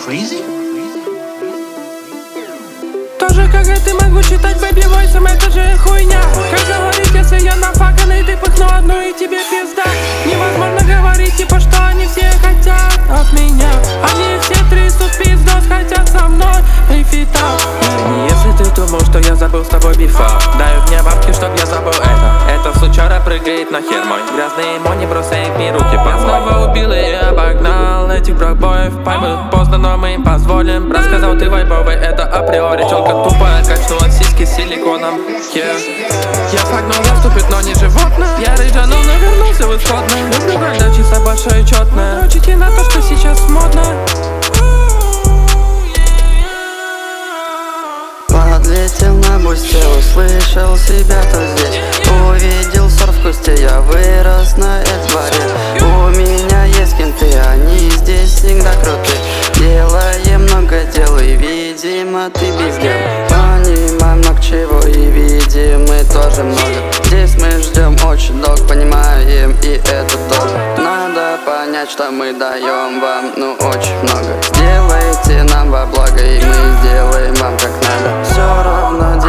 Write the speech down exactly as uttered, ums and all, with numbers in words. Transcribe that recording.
Тоже как и ты могу читать бэби войсом, это же хуйня. Как говорить, если я нафаканный, ты пыхну одну и тебе пизда. Невозможно говорить, типа, что они все хотят от меня. Они все трясут пиздос, хотят со мной и фита. Извини, если ты думал, что я забыл с тобой бифа. Дают мне бабки, чтоб я забыл это. Эта сучара прыгает на хер мой. Грязные мони бросает мне руки под ноги. Снова убил и обогнал этих бракбоев. Поймут поздно, но мы им позволим. Рассказал ты вайбовый, это априори. Челка тупая, качнула сиськи силиконом. yeah. Я фагнул, я ступит, но не животное. Я рыжанул, но вернулся в исходное. Люблю, когда чисто большое и четное. Учите на то, что сейчас модно. Подлетел на бусте, услышал себя то здесь. Увидел сор в кусте, я вырос на эдваре. У меня есть кенты, они здесь всегда крутые. Делаем много дел и видимо ты без дел. Понимаем много чего и видим мы тоже много. Здесь мы ждем очень долго, понимаем и это тоже. Надо понять, что мы даем вам, ну очень много. Сделайте нам во благо и мы сделаем вам как надо. Все равно